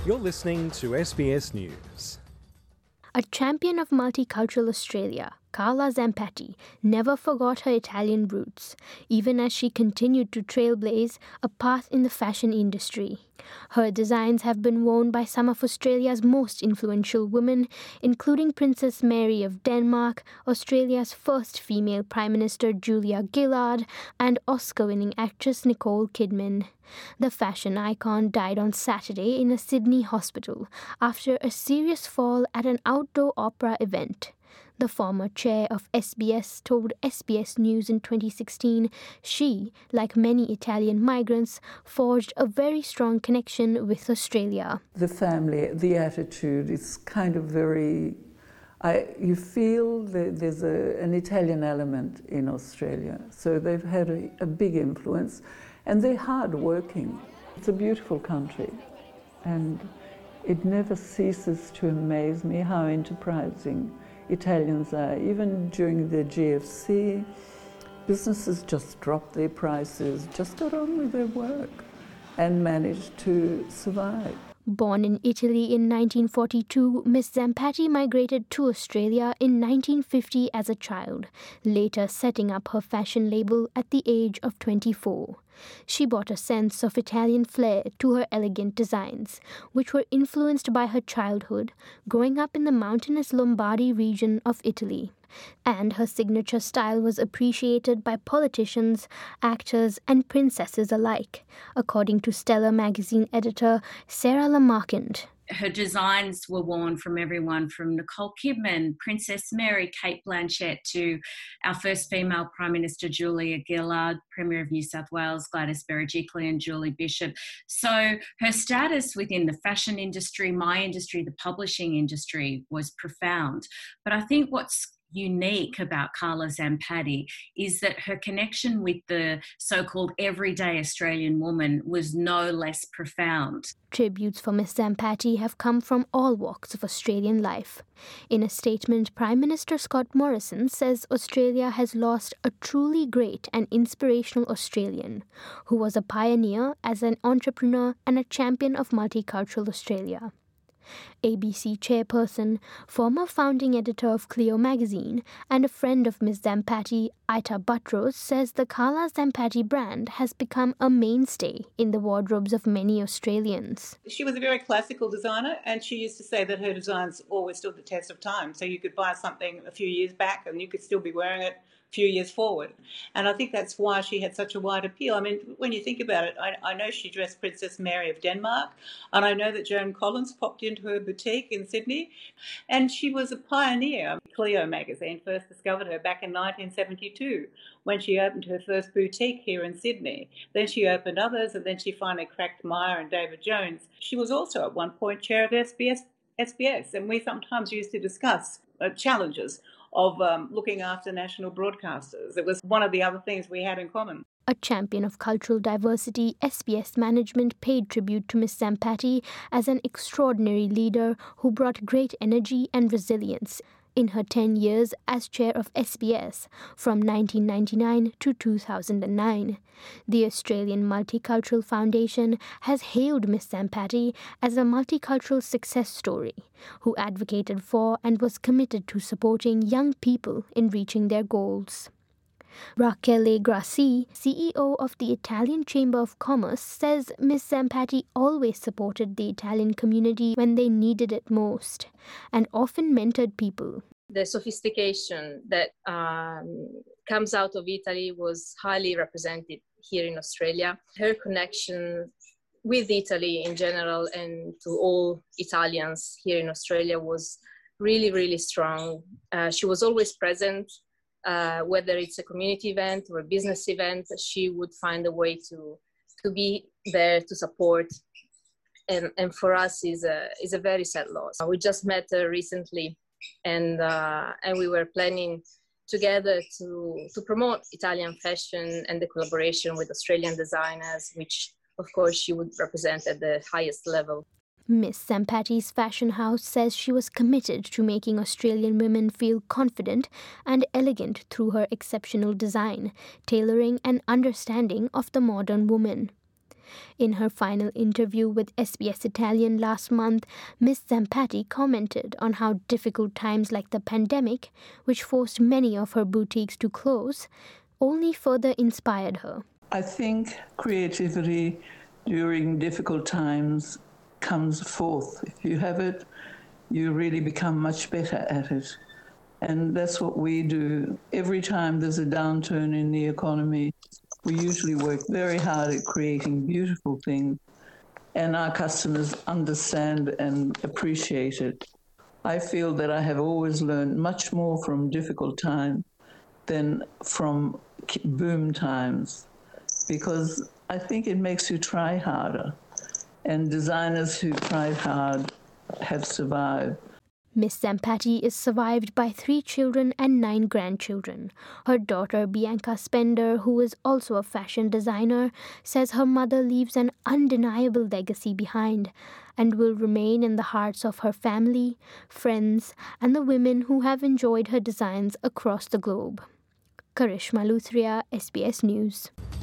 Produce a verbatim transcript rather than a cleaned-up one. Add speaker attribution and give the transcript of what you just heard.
Speaker 1: You're listening to S B S News.
Speaker 2: A champion of multicultural Australia, Carla Zampatti, never forgot her Italian roots, even as she continued to trailblaze a path in the fashion industry. Her designs have been worn by some of Australia's most influential women, including Princess Mary of Denmark, Australia's first female Prime Minister Julia Gillard, and Oscar-winning actress Nicole Kidman. The fashion icon died on Saturday in a Sydney hospital after a serious fall at an outdoor opera event. The former chair of S B S told S B S News in twenty sixteen she, like many Italian migrants, forged a very strong connection with Australia.
Speaker 3: The family, the attitude is kind of very... I, you feel that there's a, an Italian element in Australia, so they've had a, a big influence, and they're hard-working. It's a beautiful country, and it never ceases to amaze me how enterprising Italians are. Even during the G F C, businesses just dropped their prices, just got on with their work and managed to survive.
Speaker 2: Born in Italy in nineteen forty-two, Miss Zampatti migrated to Australia in nineteen fifty as a child, later setting up her fashion label at the age of twenty-four. She brought a sense of Italian flair to her elegant designs, which were influenced by her childhood, growing up in the mountainous Lombardy region of Italy. And her signature style was appreciated by politicians, actors, and princesses alike, according to Stellar magazine editor Sarah Lamarcand.
Speaker 4: Her designs were worn from everyone from Nicole Kidman, Princess Mary, Cate Blanchett, to our first female Prime Minister Julia Gillard, Premier of New South Wales Gladys Berejiklian, and Julie Bishop. So her status within the fashion industry, my industry, the publishing industry was profound. But I think what's unique about Carla Zampatti is that her connection with the so-called everyday Australian woman was no less profound.
Speaker 2: Tributes for Miss Zampatti have come from all walks of Australian life. In a statement, Prime Minister Scott Morrison says Australia has lost a truly great and inspirational Australian who was a pioneer as an entrepreneur and a champion of multicultural Australia. A B C chairperson, former founding editor of Clio magazine, and a friend of Miss Zampatti, Ita Buttrose, says the Carla Zampatti brand has become a mainstay in the wardrobes of many Australians.
Speaker 5: She was a very classical designer, and she used to say that her designs always stood the test of time. So you could buy something a few years back and you could still be wearing it few years forward. And I think that's why she had such a wide appeal. I mean, when you think about it, I, I know she dressed Princess Mary of Denmark, and I know that Joan Collins popped into her boutique in Sydney, and she was a pioneer. Clio magazine first discovered her back in nineteen seventy-two when she opened her first boutique here in Sydney. Then she opened others, and then she finally cracked Myer and David Jones. She was also at one point chair of S B S, S B S and we sometimes used to discuss uh, challenges of um, looking after national broadcasters. It was one of the other things we had in common.
Speaker 2: A champion of cultural diversity, S B S management paid tribute to Miss Zampatti as an extraordinary leader who brought great energy and resilience in her ten years as chair of S B S from nineteen ninety-nine to two thousand nine. The Australian Multicultural Foundation has hailed Miss Zampatti as a multicultural success story who advocated for and was committed to supporting young people in reaching their goals. Rachele Grassi, C E O of the Italian Chamber of Commerce, says Miss Zampatti always supported the Italian community when they needed it most and often mentored people.
Speaker 6: The sophistication that um, comes out of Italy was highly represented here in Australia. Her connection with Italy in general and to all Italians here in Australia was really, really strong. Uh, she was always present. Uh, whether it's a community event or a business event, she would find a way to to be there to support. And, and for us is a is a very sad loss. We just met her recently, and uh, and we were planning together to to promote Italian fashion and the collaboration with Australian designers, which of course she would represent at the highest level.
Speaker 2: Miss Zampatti's fashion house says she was committed to making Australian women feel confident and elegant through her exceptional design, tailoring and understanding of the modern woman. In her final interview with S B S Italian last month, Miz Zampatti commented on how difficult times like the pandemic, which forced many of her boutiques to close, only further inspired her.
Speaker 3: I think creativity during difficult times comes forth. If you have it, you really become much better at it. And that's what we do. Every time there's a downturn in the economy, we usually work very hard at creating beautiful things, and our customers understand and appreciate it. I feel that I have always learned much more from difficult times than from boom times, because I think it makes you try harder. And designers who tried hard have survived.
Speaker 2: Miz Zampatti is survived by three children and nine grandchildren. Her daughter, Bianca Spender, who is also a fashion designer, says her mother leaves an undeniable legacy behind and will remain in the hearts of her family, friends, and the women who have enjoyed her designs across the globe. Karishma Luthria, S B S News.